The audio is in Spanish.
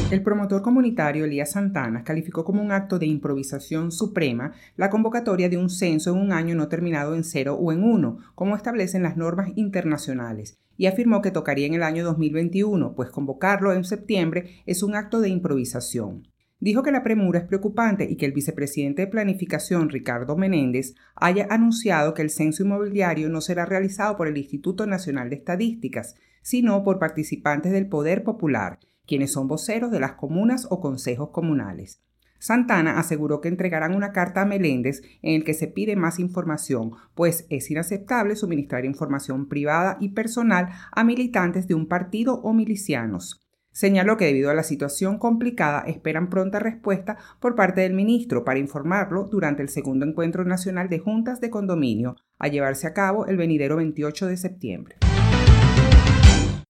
El promotor comunitario Elías Santana calificó como un acto de improvisación suprema la convocatoria de un censo en un año no terminado en 0 o en 1, como establecen las normas internacionales, y afirmó que tocaría en el año 2021, pues convocarlo en septiembre es un acto de improvisación. Dijo que la premura es preocupante y que el vicepresidente de Planificación, Ricardo Menéndez, haya anunciado que el censo inmobiliario no será realizado por el Instituto Nacional de Estadísticas, sino por participantes del Poder Popular, quienes son voceros de las comunas o consejos comunales. Santana aseguró que entregarán una carta a Meléndez en la que se pide más información, pues es inaceptable suministrar información privada y personal a militantes de un partido o milicianos. Señaló que debido a la situación complicada esperan pronta respuesta por parte del ministro para informarlo durante el segundo encuentro nacional de juntas de condominio a llevarse a cabo el venidero 28 de septiembre.